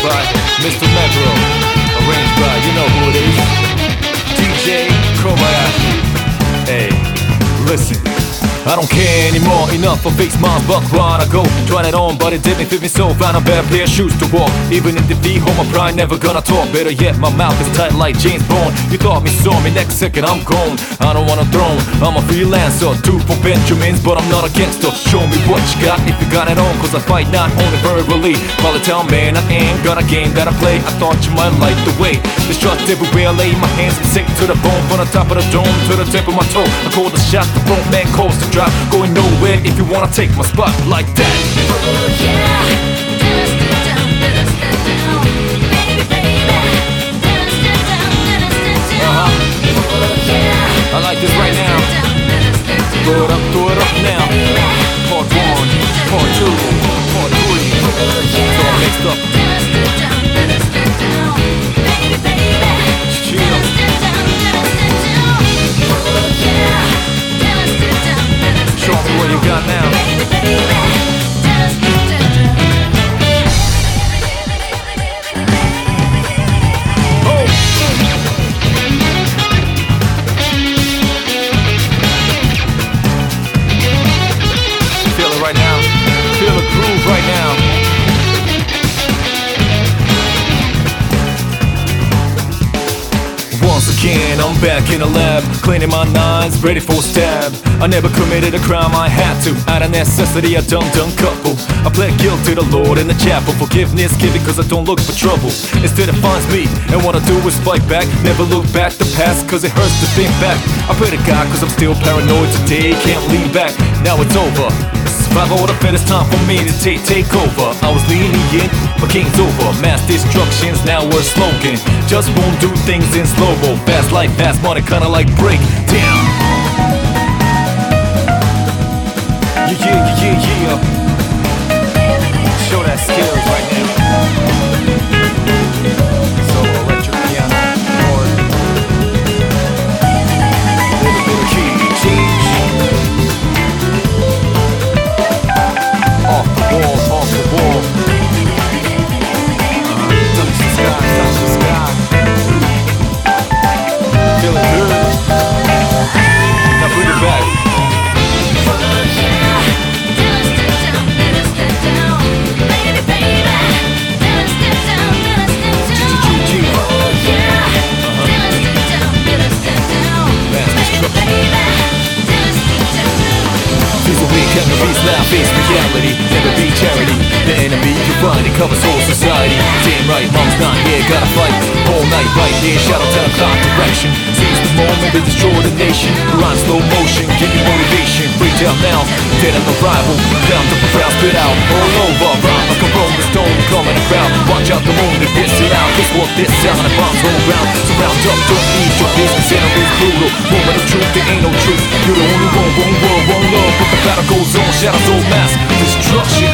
by Mr. Megro, arranged by, you know who it is, DJ Kobayashi. Hey, listen, I don't care anymore, enough of fake smiles, but when I go, trying it on, but it didn't fit me, so found a better pair of shoes to walk. Even in defeat, hold my pride, never gonna talk. Better yet, my mouth is tight like James Bond. You thought me, saw me, next second I'm gone. I don't want a throne, I'm a freelancer, do for Benjamins, but I'm not a gangster. Show me what you got, if you got it on, cause I fight not only verbally. Call it town, man, I ain't got a game that I play. I thought you might like the way destruct everywhere I lay my hands, sick to the bone, from the top of the dome to the tip of my toe. I call the shot, the front man calls to drop. Going nowhere if you wanna take my spot like that. Oh yeah. I like this right now. Throw it up now. Part 1, part 2, part 3. It's all mixed up. Chill. Show me what you got now. Right now, feel the groove right now. Once again, I'm back in the lab, cleaning my nines, ready for a stab. I never committed a crime, I had to. Out of necessity, I done couple. I pled guilty to the Lord in the chapel. Forgiveness, give it cause I don't look for trouble. Instead it finds me, and what I do is fight back. Never look back the past, cause it hurts to think back. I pray to God cause I'm still paranoid today. Can't lean back, now it's over. Survival of the fittest, time for me to take over. I was lenient, but game's over. Mass destruction's now a slogan. Just won't do things in slow-mo. Fast life, fast money, kinda like break down. Yeah. Show that skills right now. So electric piano, chord, little bit of key change. Off the wall. Touch the sky. Feeling good. Now bring it back. Enemies now face reality, never be charity. The enemy you find, it covers whole society. Damn right, mom's not here, gotta fight all night right there, shadow 10 o'clock direction. Seize the moment to destroy the nation. Rhyme slow motion, give me motivation. Break down now, dead on arrival. Down to the crowd, spit out all over. Rhyme like a rolling stone, coming a crowd. Watch out the moon, it gets it out. Guess what this sound, the bombs roll round. Surround up, don't need your business, enemy's brutal. Moment of truth, there ain't no truth. You're the only one, one world, one love. But the battle goes on, shadows all mass. Destruction.